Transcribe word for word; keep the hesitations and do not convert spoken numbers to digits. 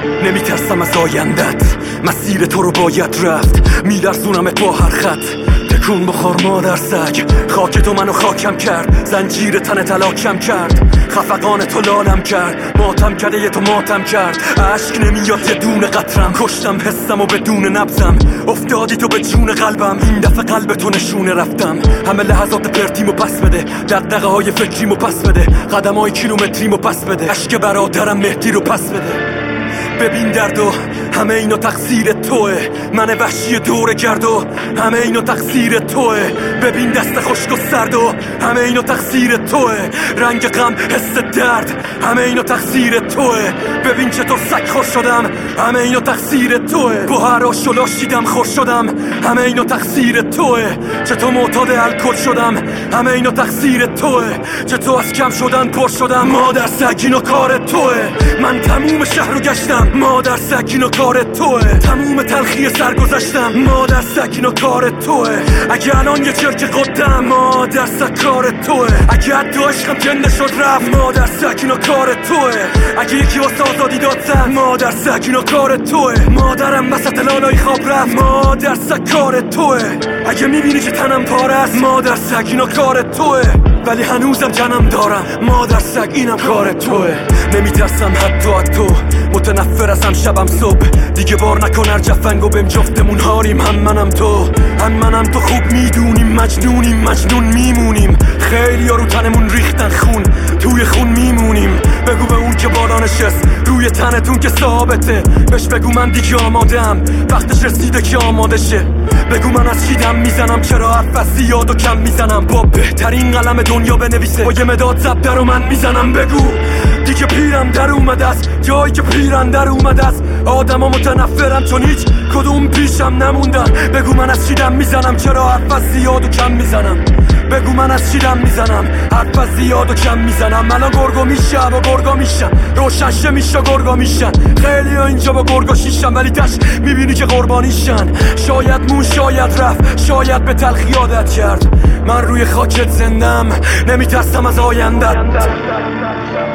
نمیترسم از آیندت، مسیر تو رو باید رفت. میلرزونمت با هر خط، تکون بخور مادر سگ. خاک تو منو خاکم کرد، زنجیر تن تلاکم کرد. خفقان تو لالم کرد، ماتم کرده یه تو ماتم کرد. عشق نمیاد یه دونه قطرم، کشتم حسم و بدون نبزم. افتادی تو به جون قلبم، این دفعه قلب تو نشونه رفتم. همه لحظات پرتیمو پس بده، دغدغه های فکریمو پس بده، قدم های کیلومتریمو پس بده، عشق برادرم مهدی رو پس بده. ببین دردو همه اینو تقصیر توه، من وحشی دور گردو همه اینو تقصیر توه. ببین دست خشک و سردو همه اینو تقصیر توه، رنگ غم حس درد همه اینو تقصیر توه. ببین چطور سگ خور شدم همه اینو تقصیر توه، با هر آش و لاشیدم خور شدم همه اینو تقصیر توه. چطور معتاد الکل شدم همه اینو تقصیر توه، چطور از کم شدن پر شدم مادر سگ اینو کار توه. من تموم شهر رو گشتم مادر سگ اینو کار توه، تموم تلخی سر گذشتم مادر سگ اینو کار توه. اگه الان یه چرک قدم مادر سگ کار توه، اگه حد عشقم جنده شد رفت مادر سگ اینو کار توه. اگه یکی واسه آزادی داد زد مادر سگ اینو کار توه. مادرم وسط لالای خواب رفت مادر سگ کار توه. اگه میبینی که تنم پاره است مادر سگ اینو کار توه، ولی هنوزم جنم دارم مادر سگ اینم کار توه. نمیترسم حتی از تو، متنفر ازم شبم صبح. دیگه بار نکن هر جفنگو بهم جفتمون هاریم، هم منم تو هم منم تو خوب میدونیم مجنونیم مجنون میمونیم. خیلی ها رو تنمون ریختن خون، توی خون میمونیم. بگو به اون که بالا نشست روی تنتون که ثابته، بهش بگو من دیگه آمادم وقتش رسیده که آماده شه. بگو من از چی دم میزنم، چرا حرف از زیاد و کم میزنم. با بهترین قلم دنیا بنویسه با یه مداد زب در و من میزنم. بگو دیگه پیرم در اومده است، جایی که پیرم در اومده است. آدم ها متنفرم چون هیچ کدوم پیشم نموندن. بگو من از چی دم میزنم، چرا حرف از زیاد و کم میزنم. بگو من از چی دم میزنم، حرف از زیاد و کم میزنم. الان گرگو میشه با گرگا میشن، روشنشه میشه گرگا میشن. خیلی ها اینجا با گرگا شیشن، ولی تش میبینی که قربانیشن. شاید مون شاید رفت، شاید به تلخی عادت کرد. من روی خاکت زندم، نمیترسم از آیندت.